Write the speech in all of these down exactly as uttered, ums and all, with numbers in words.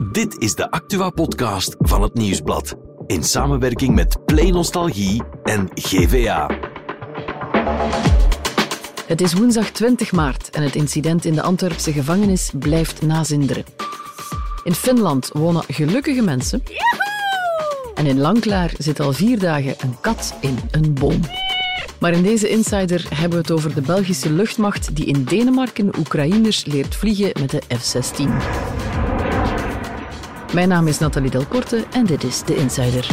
Dit is de Actua-podcast van het Nieuwsblad. In samenwerking met Play Nostalgie en G V A. Het is woensdag twintig maart en het incident in de Antwerpse gevangenis blijft nazinderen. In Finland wonen gelukkige mensen. Joehoe! En in Langklaar zit al vier dagen een kat in een boom. Maar in deze Insider hebben we het over de Belgische luchtmacht die in Denemarken Oekraïners leert vliegen met de F zestien. Mijn naam is Nathalie Delporte en dit is de Insider.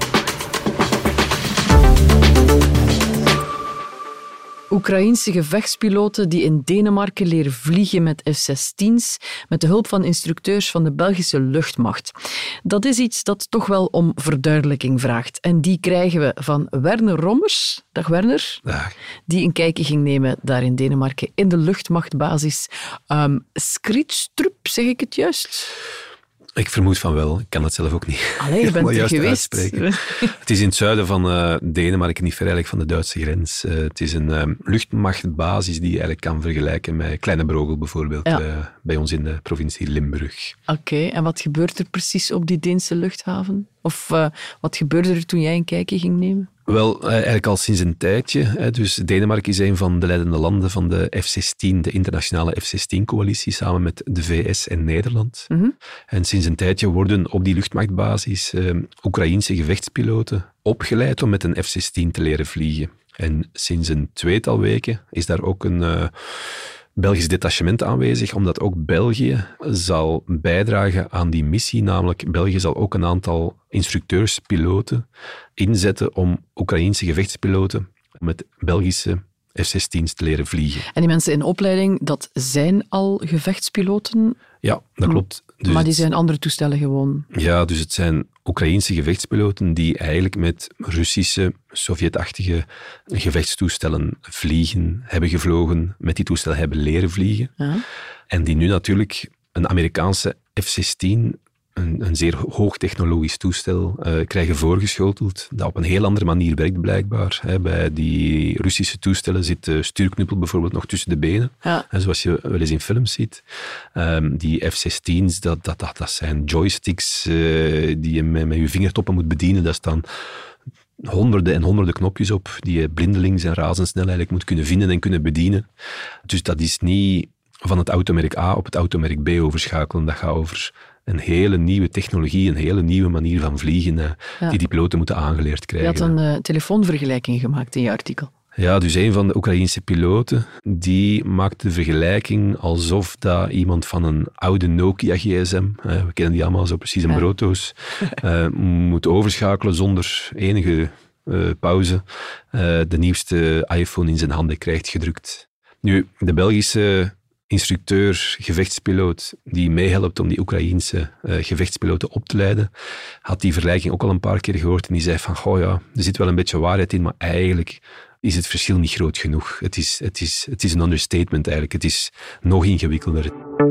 Oekraïense gevechtspiloten die in Denemarken leren vliegen met F zestien's met de hulp van instructeurs van de Belgische luchtmacht. Dat is iets dat toch wel om verduidelijking vraagt. En die krijgen we van Werner Rommers. Dag Werner. Dag. Die een kijkje ging nemen daar in Denemarken in de luchtmachtbasis um, Skrydstrup, zeg ik het juist? Ik vermoed van wel. Ik kan het zelf ook niet. Allee, je bent er geweest. Het is in het zuiden van uh, Denemarken, niet ver eigenlijk van de Duitse grens. Uh, het is een uh, luchtmachtbasis die je eigenlijk kan vergelijken met Kleine Brogel bijvoorbeeld, ja. uh, bij ons in de provincie Limburg. Oké, okay, en wat gebeurt er precies op die Deense luchthaven? Of uh, wat gebeurde er toen jij een kijkje ging nemen? Wel, eigenlijk al sinds een tijdje. Dus Denemarken is een van de leidende landen van de F zestien, de internationale F zestien-coalitie, samen met de V S en Nederland. Mm-hmm. En sinds een tijdje worden op die luchtmachtbasis uh, Oekraïense gevechtspiloten opgeleid om met een F zestien te leren vliegen. En sinds een tweetal weken is daar ook een Uh, Belgisch detachement aanwezig, omdat ook België zal bijdragen aan die missie. Namelijk, België zal ook een aantal instructeurs, piloten, inzetten om Oekraïense gevechtspiloten met Belgische F zestien's te leren vliegen. En die mensen in opleiding, dat zijn al gevechtspiloten? Ja, dat klopt. Dus maar die zijn andere toestellen gewoon? Ja, dus het zijn Oekraïense gevechtspiloten die eigenlijk met Russische, Sovjetachtige gevechtstoestellen vliegen, hebben gevlogen, met die toestellen hebben leren vliegen. Ja. En die nu natuurlijk een Amerikaanse F zestien, een, een zeer hoogtechnologisch toestel, uh, krijgen voorgeschoteld, dat op een heel andere manier werkt blijkbaar. Hè. Bij die Russische toestellen zit de stuurknuppel bijvoorbeeld nog tussen de benen, ja. hè, zoals je wel eens in films ziet. Um, die F zestien's, dat, dat, dat, dat zijn joysticks uh, die je met, met je vingertoppen moet bedienen. Daar staan honderden en honderden knopjes op die je blindelings en razendsnel eigenlijk moet kunnen vinden en kunnen bedienen. Dus dat is niet van het automerk A op het automerk B overschakelen. Dat gaat over een hele nieuwe technologie, een hele nieuwe manier van vliegen, uh, ja. die die piloten moeten aangeleerd krijgen. Je had een uh, telefoonvergelijking gemaakt in je artikel. Ja, dus een van de Oekraïense piloten, die maakte de vergelijking alsof dat iemand van een oude Nokia gsm, uh, we kennen die allemaal zo precies, een ja. brooddoos, uh, moet overschakelen zonder enige uh, pauze, uh, de nieuwste iPhone in zijn handen krijgt gedrukt. Nu, de Belgische instructeur, gevechtspiloot, die meehelpt om die Oekraïense uh, gevechtspiloten op te leiden, had die vergelijking ook al een paar keer gehoord en die zei van, goh ja, er zit wel een beetje waarheid in, maar eigenlijk is het verschil niet groot genoeg. Het is, het is, het is een understatement eigenlijk. Het is nog ingewikkelder.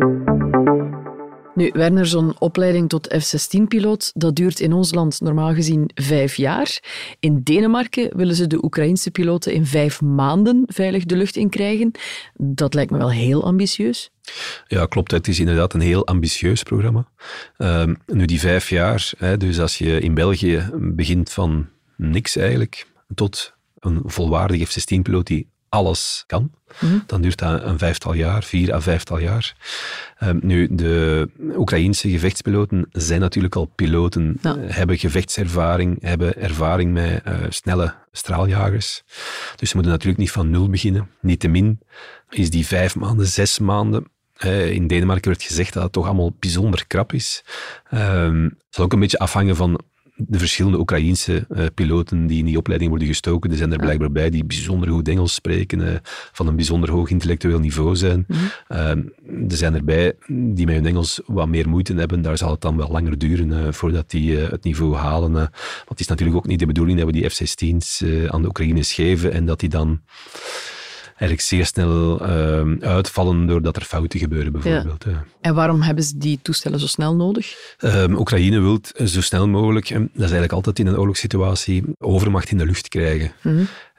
Nu, Werner, zo'n opleiding tot F zestien-piloot, dat duurt in ons land normaal gezien vijf jaar. In Denemarken willen ze de Oekraïense piloten in vijf maanden veilig de lucht in krijgen. Dat lijkt me wel heel ambitieus. Ja, klopt. Het is inderdaad een heel ambitieus programma. Uh, nu, die vijf jaar, hè, dus als je in België begint van niks eigenlijk, tot een volwaardige F zestien-piloot die alles kan, mm-hmm. dan duurt dat een vijftal jaar, vier à vijftal jaar. Um, nu, de Oekraïense gevechtspiloten zijn natuurlijk al piloten, ja. hebben gevechtservaring, hebben ervaring met uh, snelle straaljagers. Dus ze moeten natuurlijk niet van nul beginnen. Niettemin is die vijf maanden, zes maanden, uh, in Denemarken werd gezegd dat het toch allemaal bijzonder krap is. Um, het zal ook een beetje afhangen van de verschillende Oekraïense uh, piloten die in die opleiding worden gestoken. Er zijn er blijkbaar bij die bijzonder goed Engels spreken, uh, van een bijzonder hoog intellectueel niveau zijn. Mm-hmm. Uh, er zijn erbij die met hun Engels wat meer moeite hebben. Daar zal het dan wel langer duren uh, voordat die uh, het niveau halen. Uh, want het is natuurlijk ook niet de bedoeling dat we die F zestien's uh, aan de Oekraïners geven en dat die dan eigenlijk zeer snel uh, uitvallen doordat er fouten gebeuren, bijvoorbeeld. Ja. Ja. En waarom hebben ze die toestellen zo snel nodig? Um, Oekraïne wil zo snel mogelijk, dat is eigenlijk altijd in een oorlogssituatie, overmacht in de lucht krijgen. Mm-hmm.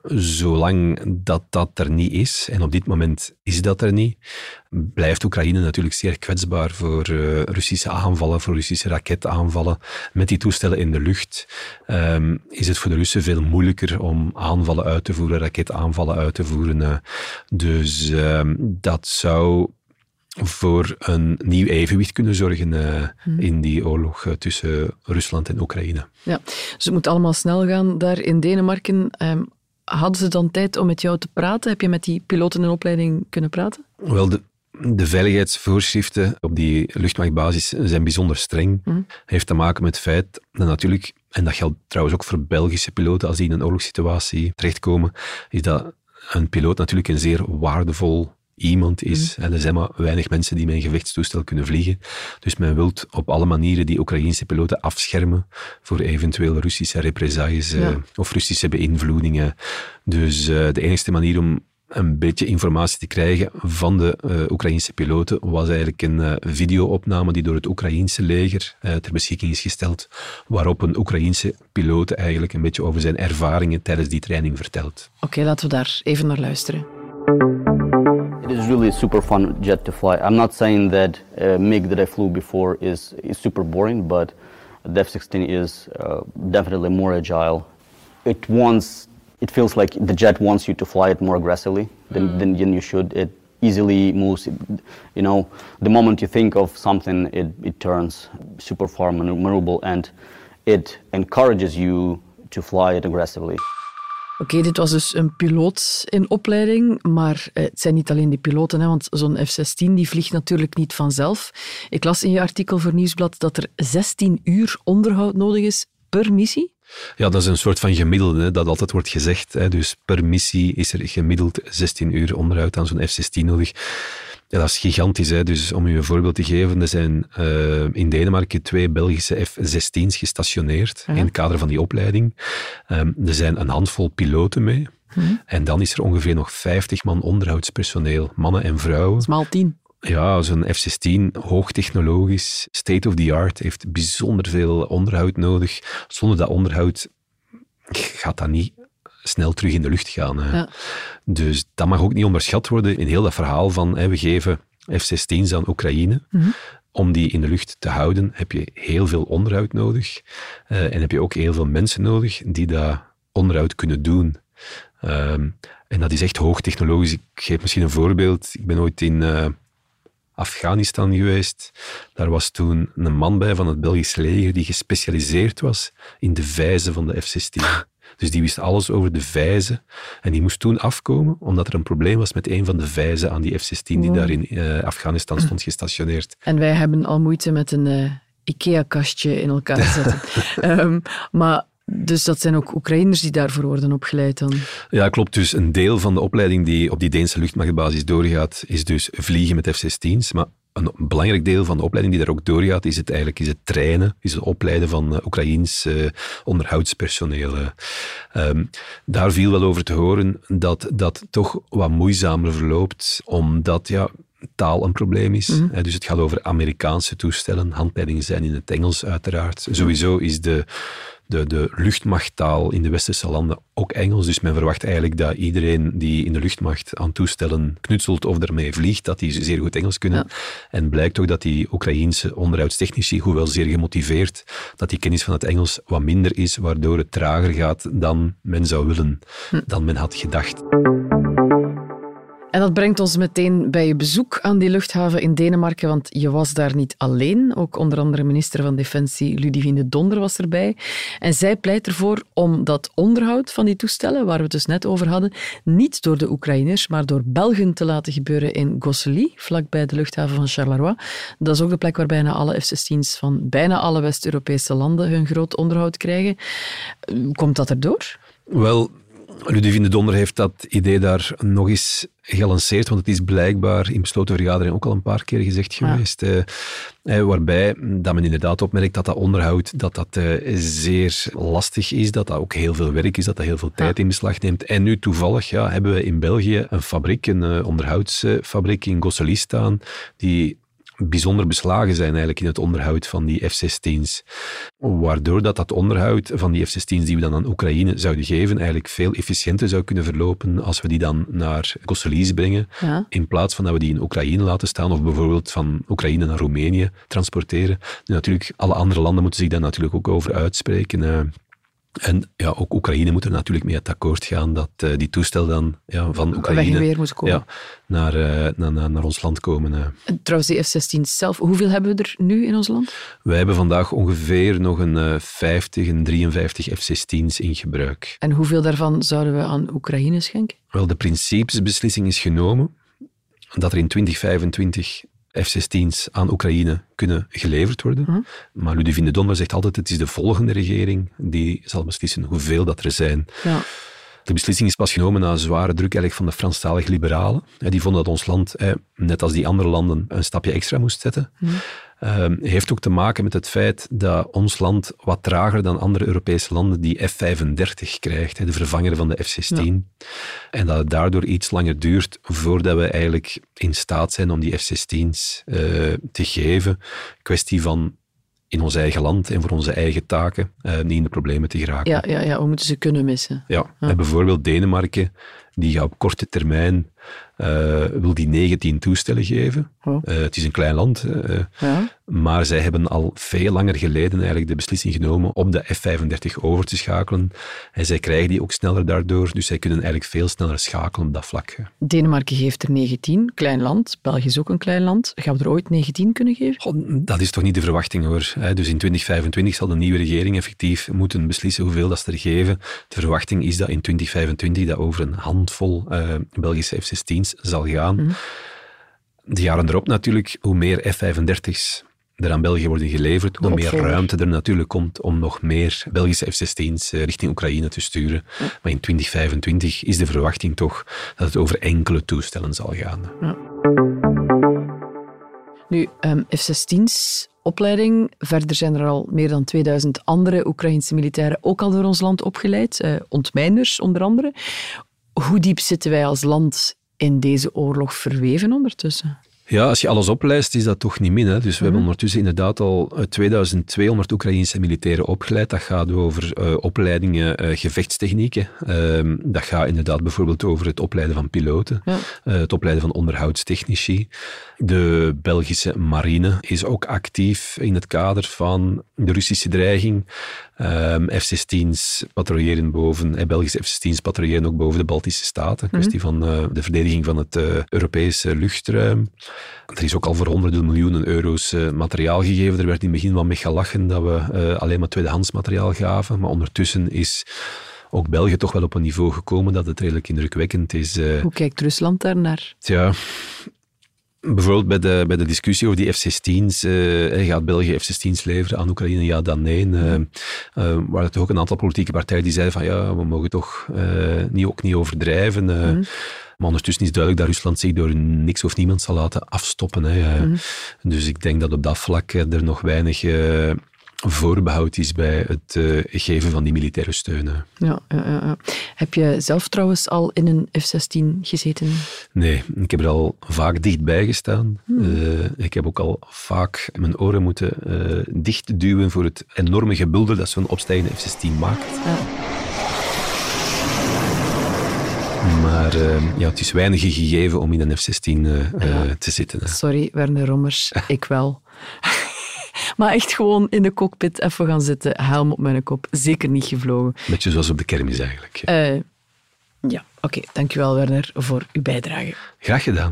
zolang dat dat er niet is, en op dit moment is dat er niet, blijft Oekraïne natuurlijk zeer kwetsbaar voor uh, Russische aanvallen, voor Russische raketaanvallen. Met die toestellen in de lucht um, is het voor de Russen veel moeilijker om aanvallen uit te voeren, raketaanvallen uit te voeren. Uh, dus um, dat zou voor een nieuw evenwicht kunnen zorgen uh, hmm. in die oorlog uh, tussen Rusland en Oekraïne. Ja, dus het moet allemaal snel gaan daar in Denemarken. Um, hadden ze dan tijd om met jou te praten? Heb je met die piloten in opleiding kunnen praten? Wel, de, de veiligheidsvoorschriften op die luchtmachtbasis zijn bijzonder streng. Hmm. Heeft te maken met het feit dat natuurlijk, en dat geldt trouwens ook voor Belgische piloten als die in een oorlogssituatie terechtkomen, is dat een piloot natuurlijk een zeer waardevol iemand is. Mm. En er zijn maar weinig mensen die met een gevechtstoestel kunnen vliegen. Dus men wil op alle manieren die Oekraïense piloten afschermen voor eventueel Russische represailles ja. uh, of Russische beïnvloedingen. Dus uh, de enige manier om een beetje informatie te krijgen van de uh, Oekraïense piloten was eigenlijk een uh, videoopname die door het Oekraïense leger uh, ter beschikking is gesteld, waarop een Oekraïense piloot eigenlijk een beetje over zijn ervaringen tijdens die training vertelt. Oké, okay, laten we daar even naar luisteren. It is really a super fun jet to fly. I'm not saying that uh, MiG that I flew before is, is super boring, but the F sixteen is uh, definitely more agile. It wants, it feels like the jet wants you to fly it more aggressively than, mm. than, than you should. It easily moves, you know, the moment you think of something, it, it turns super far maneuverable, and it encourages you to fly it aggressively. Oké, okay, dit was dus een piloot in opleiding, maar het zijn niet alleen die piloten, hè, want zo'n F zestien die vliegt natuurlijk niet vanzelf. Ik las in je artikel voor Nieuwsblad dat er zestien uur onderhoud nodig is per missie. Ja, dat is een soort van gemiddelde, hè, dat altijd wordt gezegd. Hè. Dus per missie is er gemiddeld zestien uur onderhoud aan zo'n F zestien nodig. Ja, dat is gigantisch. Hè. Dus om u een voorbeeld te geven, er zijn uh, in Denemarken twee Belgische F zestien's gestationeerd ja. in het kader van die opleiding. Um, er zijn een handvol piloten mee. Hmm. En dan is er ongeveer nog vijftig man onderhoudspersoneel, mannen en vrouwen. Dat is maal tien. Ja, zo'n F zestien, hoogtechnologisch, state of the art, heeft bijzonder veel onderhoud nodig. Zonder dat onderhoud gaat dat niet snel terug in de lucht gaan. Ja. Dus dat mag ook niet onderschat worden in heel dat verhaal van hè, we geven F zestien's aan Oekraïne. Mm-hmm. Om die in de lucht te houden heb je heel veel onderhoud nodig. Uh, en heb je ook heel veel mensen nodig die dat onderhoud kunnen doen. Um, en dat is echt hoogtechnologisch. Ik geef misschien een voorbeeld. Ik ben ooit in uh, Afghanistan geweest. Daar was toen een man bij van het Belgisch leger die gespecialiseerd was in de vijzen van de F zestien. Dus die wist alles over de vijzen. En die moest toen afkomen, omdat er een probleem was met een van de vijzen aan die F zestien die wow. daar in uh, Afghanistan stond gestationeerd. En wij hebben al moeite met een uh, IKEA-kastje in elkaar zetten. um, maar... Dus dat zijn ook Oekraïners die daarvoor worden opgeleid dan? Ja, klopt. Dus een deel van de opleiding die op die Deense luchtmachtbasis doorgaat, is dus vliegen met F zestien's. Maar een belangrijk deel van de opleiding die daar ook doorgaat, is het eigenlijk is het trainen, is het opleiden van uh, Oekraïens uh, onderhoudspersoneel. Um, daar viel wel over te horen dat dat toch wat moeizamer verloopt, omdat ja, taal een probleem is. Mm-hmm. Dus het gaat over Amerikaanse toestellen. Handleidingen zijn in het Engels uiteraard. Mm-hmm. Sowieso is de De, de luchtmachttaal in de westerse landen ook Engels. Dus men verwacht eigenlijk dat iedereen die in de luchtmacht aan toestellen knutselt of ermee vliegt, dat die zeer goed Engels kunnen. Ja. En blijkt ook dat die Oekraïense onderhoudstechnici, hoewel zeer gemotiveerd, dat die kennis van het Engels wat minder is, waardoor het trager gaat dan men zou willen, hm. dan men had gedacht. En dat brengt ons meteen bij je bezoek aan die luchthaven in Denemarken, want je was daar niet alleen. Ook onder andere minister van Defensie Ludivine de Donder was erbij. En zij pleit ervoor om dat onderhoud van die toestellen, waar we het dus net over hadden, niet door de Oekraïners, maar door Belgen te laten gebeuren in Gosselies, vlakbij de luchthaven van Charleroi. Dat is ook de plek waar bijna alle F zestien's van bijna alle West-Europese landen hun groot onderhoud krijgen. Komt dat erdoor? Wel... Ludivine de Donder heeft dat idee daar nog eens gelanceerd, want het is blijkbaar in besloten vergadering ook al een paar keer gezegd geweest. Ja. Uh, waarbij dat men inderdaad opmerkt dat dat onderhoud dat dat, uh, zeer lastig is, dat dat ook heel veel werk is, dat dat heel veel tijd ja. in beslag neemt. En nu toevallig ja, hebben we in België een fabriek, een uh, onderhoudsfabriek in Gosselies staan, die bijzonder beslagen zijn eigenlijk in het onderhoud van die F zestien's. Waardoor dat, dat onderhoud van die F zestien's die we dan aan Oekraïne zouden geven, eigenlijk veel efficiënter zou kunnen verlopen als we die dan naar Gosselies brengen, ja. in plaats van dat we die in Oekraïne laten staan, of bijvoorbeeld van Oekraïne naar Roemenië transporteren. Nu, natuurlijk, alle andere landen moeten zich daar natuurlijk ook over uitspreken. Uh, En ja, ook Oekraïne moet er natuurlijk mee het akkoord gaan dat uh, die toestel dan ja, van Oekraïne weer moet komen. Ja, naar, uh, naar, naar, naar ons land komen. Uh. En trouwens, die F zestien's zelf, hoeveel hebben we er nu in ons land? Wij hebben vandaag ongeveer nog een uh, vijftig en drieënvijftig F zestien's in gebruik. En hoeveel daarvan zouden we aan Oekraïne schenken? Wel, de principesbeslissing is genomen dat er in twintig vijfentwintig F zestien's aan Oekraïne kunnen geleverd worden. Uh-huh. Maar Ludovine de Donner zegt altijd, het is de volgende regering die zal beslissen hoeveel dat er zijn. Ja. De beslissing is pas genomen na zware druk eigenlijk van de Franstalige liberalen. Die vonden dat ons land, net als die andere landen, een stapje extra moest zetten. Uh-huh. Um, heeft ook te maken met het feit dat ons land wat trager dan andere Europese landen die F vijfendertig krijgt, de vervanger van de F zestien. Ja. En dat het daardoor iets langer duurt voordat we eigenlijk in staat zijn om die F zestien's uh, te geven. Kwestie van in ons eigen land en voor onze eigen taken uh, niet in de problemen te geraken. Ja, ja, ja, we moeten ze kunnen missen. Ja, ja. En bijvoorbeeld Denemarken, die gaat op korte termijn Uh, wil die negentien toestellen geven. Oh. Uh, het is een klein land, uh, ja. maar zij hebben al veel langer geleden eigenlijk de beslissing genomen om de F vijfendertig over te schakelen. En zij krijgen die ook sneller daardoor, dus zij kunnen eigenlijk veel sneller schakelen op dat vlak. Denemarken geeft er negentien, klein land. België is ook een klein land. Gaan we er ooit negentien kunnen geven? Oh, dat is toch niet de verwachting, hoor. Dus in twintig vijfentwintig zal de nieuwe regering effectief moeten beslissen hoeveel dat ze er geven. De verwachting is dat in twintig vijfentwintig dat over een handvol uh, Belgische F zestien's zal gaan. Mm-hmm. De jaren erop natuurlijk, hoe meer F vijfendertig's er aan België worden geleverd, hoe meer ruimte er natuurlijk komt om nog meer Belgische F zestien's richting Oekraïne te sturen. Ja. Maar in twintig vijfentwintig is de verwachting toch dat het over enkele toestellen zal gaan. Ja. Nu, um, F zestien's opleiding. Verder zijn er al meer dan tweeduizend andere Oekraïnse militairen ook al door ons land opgeleid. Uh, ontmijners onder andere. Hoe diep zitten wij als land in deze oorlog verweven ondertussen? Ja, als je alles oplijst, is dat toch niet min. Hè? Dus we mm-hmm. hebben ondertussen inderdaad al tweeduizend tweehonderd Oekraïnse militairen opgeleid. Dat gaat over uh, opleidingen uh, gevechtstechnieken. Uh, dat gaat inderdaad bijvoorbeeld over het opleiden van piloten. Ja. Uh, het opleiden van onderhoudstechnici. De Belgische marine is ook actief in het kader van de Russische dreiging. Um, F zestien's patrouilleren boven, eh, Belgische F zestien's patrouilleren ook boven de Baltische Staten. Mm-hmm. Kwestie van uh, de verdediging van het uh, Europese luchtruim. Er is ook al voor honderden miljoenen euro's uh, materiaal gegeven. Er werd in het begin wel mee gelachen dat we uh, alleen maar tweedehands materiaal gaven. Maar ondertussen is ook België toch wel op een niveau gekomen dat het redelijk indrukwekkend is. Uh, Hoe kijkt Rusland daarnaar? Tja... Bijvoorbeeld bij de, bij de discussie over die F zestien's, uh, gaat België F zestien's leveren aan Oekraïne? Ja, dan nee. Uh, uh, waren er toch ook een aantal politieke partijen die zeiden van ja, we mogen toch uh, niet, ook niet overdrijven. Uh, mm. Maar ondertussen is duidelijk dat Rusland zich door niks of niemand zal laten afstoppen. Hè. Uh, mm. Dus ik denk dat op dat vlak er nog weinig... Uh, voorbehoud is bij het uh, geven van die militaire steun. Ja, ja, ja. Heb je zelf trouwens al in een F zestien gezeten? Nee, ik heb er al vaak dichtbij gestaan. Hmm. Uh, ik heb ook al vaak mijn oren moeten uh, dichtduwen voor het enorme gebulder dat zo'n opstijgende F zestien maakt. Ja. Maar uh, ja, het is weinig gegeven om in een F zestien uh, ja. uh, te zitten. Hè. Sorry, Werner Rommers, ik wel. Maar echt gewoon in de cockpit even gaan zitten, helm op mijn kop. Zeker niet gevlogen. Beetje zoals op de kermis eigenlijk. Uh, ja, oké. Okay. Dankjewel Werner voor uw bijdrage. Graag gedaan.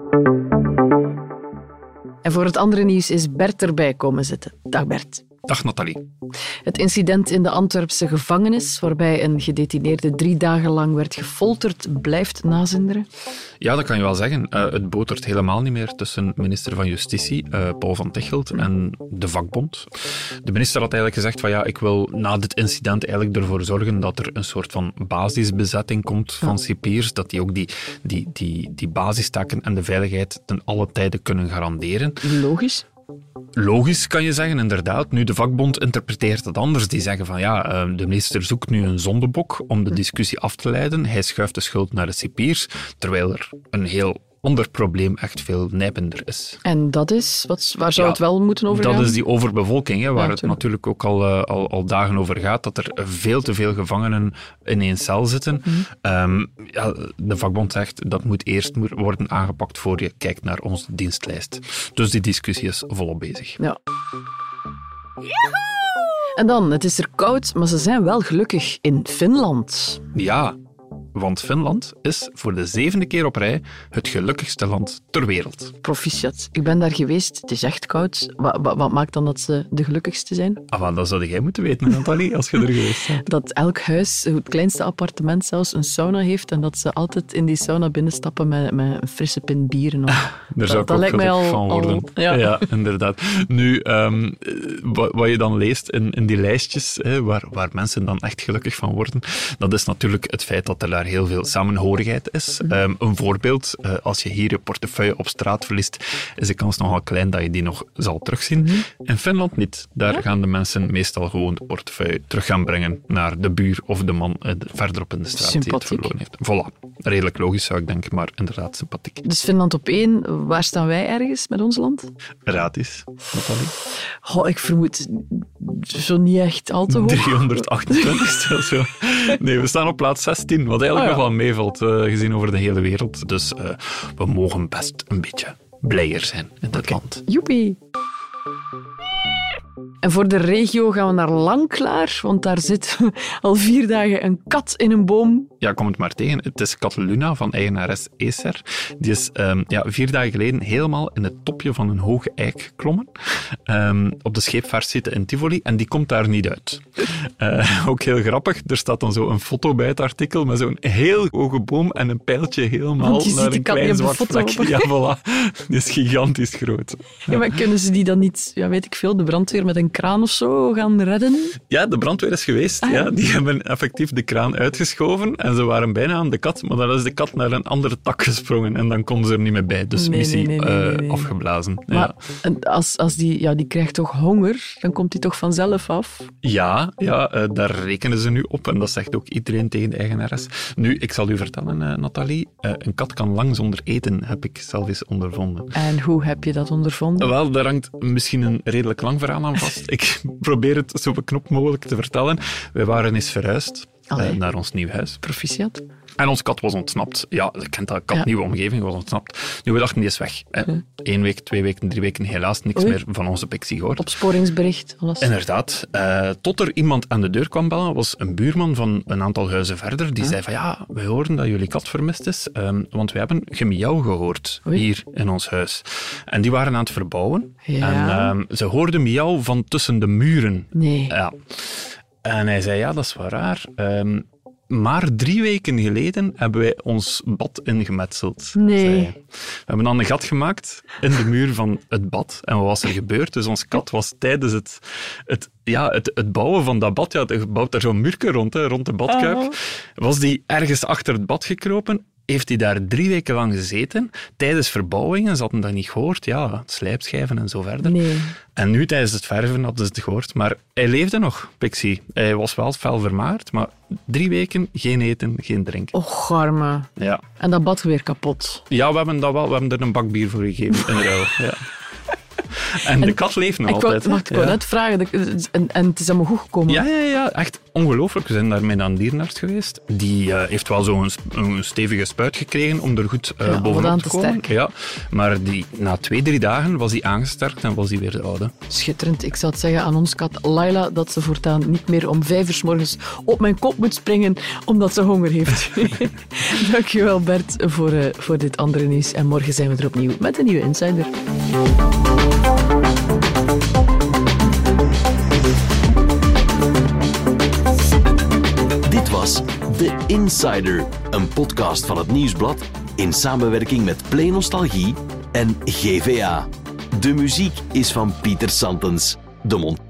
En voor het andere nieuws is Bert erbij komen zitten. Dag Bert. Dag Nathalie. Het incident in de Antwerpse gevangenis, waarbij een gedetineerde drie dagen lang werd gefolterd, blijft nazinderen? Ja, dat kan je wel zeggen. Uh, het botert helemaal niet meer tussen minister van Justitie, uh, Paul van Techelt, en de vakbond. De minister had eigenlijk gezegd van ja, ik wil na dit incident eigenlijk ervoor zorgen dat er een soort van basisbezetting komt van cipiers, dat die ook die, die, die, die basistaken en de veiligheid ten alle tijde kunnen garanderen. Logisch. Logisch, kan je zeggen, inderdaad. Nu, de vakbond interpreteert het anders. Die zeggen van ja, de minister zoekt nu een zondebok om de discussie af te leiden. Hij schuift de schuld naar de cipiers, terwijl er een heel ander probleem echt veel nijpender is. En dat is? Wat, waar zou Ja, het wel moeten over gaan? Dat is die overbevolking, hè, waar Ja, het tuurlijk. natuurlijk ook al, uh, al, al dagen over gaat, dat er veel te veel gevangenen in één cel zitten. Mhm. Um, ja, de vakbond zegt dat moet eerst mo- worden aangepakt voor je kijkt naar onze dienstlijst. Dus die discussie is volop bezig. Ja. En dan, het is er koud, maar ze zijn wel gelukkig in Finland. Ja, want Finland is voor de zevende keer op rij het gelukkigste land ter wereld. Proficiat. Ik ben daar geweest, het is echt koud. Wat, wat, wat maakt dan dat ze de gelukkigste zijn? Ah, maar dat zou jij moeten weten, Nathalie, als je er geweest bent. Dat elk huis, het kleinste appartement zelfs, een sauna heeft en dat ze altijd in die sauna binnenstappen met, met een frisse pint bier. En al. Daar zou ik dat ook lijkt mij gelukkig al- van worden. al- ja. inderdaad. Nu, um, wat, wat je dan leest in, in die lijstjes, hè, waar, waar mensen dan echt gelukkig van worden, dat is natuurlijk het feit dat er daar heel veel samenhorigheid is. Um, een voorbeeld, uh, als je hier je portefeuille op straat verliest, is de kans nogal klein dat je die nog zal terugzien. Mhm. In Finland niet. Daar gaan de mensen meestal gewoon de portefeuille terug gaan brengen naar de buur of de man uh, verderop in de straat die het Sympathiek. verloren heeft. Voilà. Redelijk logisch zou ik denken, maar inderdaad sympathiek. Dus Finland op één, waar staan wij ergens met ons land? Raad eens, Nathalie. Oh, ik vermoed zo niet echt al te hoog. driehonderdachtentwintig of zo. Nee, we staan op plaats zestien, wat eigenlijk Oh ja. nog wel meevalt, uh, gezien over de hele wereld. Dus uh, we mogen best een beetje blijer zijn in dit land. Joepie. En voor de regio gaan we naar Langklaar, want daar zit al vier dagen een kat in een boom. Ja, kom het maar tegen. Het is kat Luna van eigenares Ecer. Die is um, ja, vier dagen geleden helemaal in het topje van een hoge eik geklommen. Um, op de scheepvaartsite in Tivoli. En die komt daar niet uit. Uh, ook heel grappig. Er staat dan zo een foto bij het artikel met zo'n heel hoge boom en een pijltje helemaal Want je naar ziet die een kat klein niet op de zwart foto. vlekje. Ja, voilà. Die is gigantisch groot. Ja, maar kunnen ze die dan niet, ja, weet ik veel, de brandweer met een kraan of zo gaan redden? Ja, de brandweer is geweest. Ah, ja. Ja, die hebben effectief de kraan uitgeschoven en ze waren bijna aan de kat, maar dan is de kat naar een andere tak gesprongen en dan kon ze er niet meer bij. Dus Nee, missie nee, nee, nee, uh, nee. afgeblazen. Maar Ja. en als, als die, ja, die krijgt toch honger, dan komt die toch vanzelf af? Ja, ja uh, daar rekenen ze nu op en dat zegt ook iedereen tegen de eigenares. Nu, ik zal u vertellen, uh, Nathalie, uh, een kat kan lang zonder eten, heb ik zelf eens ondervonden. En hoe heb je dat ondervonden? Wel, daar hangt misschien een redelijk lang verhaal aan vast. Ik probeer het zo beknopt mogelijk te vertellen. Wij waren eens verhuisd uh, Allee. naar ons nieuw huis. Proficiat. En ons kat was ontsnapt. Ja, je kent dat, kat, Ja. nieuwe omgeving was ontsnapt. Nu, we dachten, die is weg. Hè. Oké. Eén week, twee weken, drie weken, helaas niks Oei. meer van onze Pixie gehoord. Opsporingsbericht, alles. Inderdaad. Uh, tot er iemand aan de deur kwam bellen, was een buurman van een aantal huizen verder. Die zei van, ja, we horen dat jullie kat vermist is, um, want we hebben gemiauw gehoord Oei. hier in ons huis. En die waren aan het verbouwen. Ja. En um, ze hoorden miauw van tussen de muren. Nee. Ja. En hij zei, ja, dat is wel raar. Um, maar drie weken geleden hebben wij ons bad ingemetseld. Nee. zei hij. We hebben dan een gat gemaakt in de muur van het bad. En wat was er gebeurd? Dus ons kat was tijdens het, het, ja, het, het bouwen van dat bad, ja, het bouwt daar zo'n muurke rond, hè, rond de badkuip, Oh. was die ergens achter het bad gekropen. Heeft hij daar drie weken lang gezeten. Tijdens verbouwingen, ze hadden dat niet gehoord. Ja, slijpschijven en zo verder. Nee. En nu, tijdens het verven, hadden ze het gehoord. Maar hij leefde nog, Pixie. Hij was wel fel vermaard, maar drie weken geen eten, geen drinken. Och, arme. Ja. En dat bad weer kapot. Ja, we hebben dat wel. We hebben er een bak bier voor gegeven, in ruil. Ja. En, de kat leeft nog Ik wou, altijd. hè. mag ik wou Ja. net vragen, dat- en, en het is allemaal goed gekomen. Ja, ja, ja, echt ongelooflijk. We zijn daarmee naar een dierenarts geweest. Die uh, heeft wel zo'n sp- een stevige spuit gekregen om er goed uh, Ja, om het bovenop aan te te komen. sterken. Ja, maar die, na twee, drie dagen was hij aangesterkt en was hij weer de oude. Schitterend. Ik zou het zeggen aan ons kat Laila dat ze voortaan niet meer om vijf uur 's morgens op mijn kop moet springen omdat ze honger heeft. Dankjewel Bert voor, uh, voor dit andere nieuws. En morgen zijn we er opnieuw met een nieuwe Insider. Dit was The Insider, een podcast van het Nieuwsblad in samenwerking met Play Nostalgie en G V A. De muziek is van Pieter Santens. De montage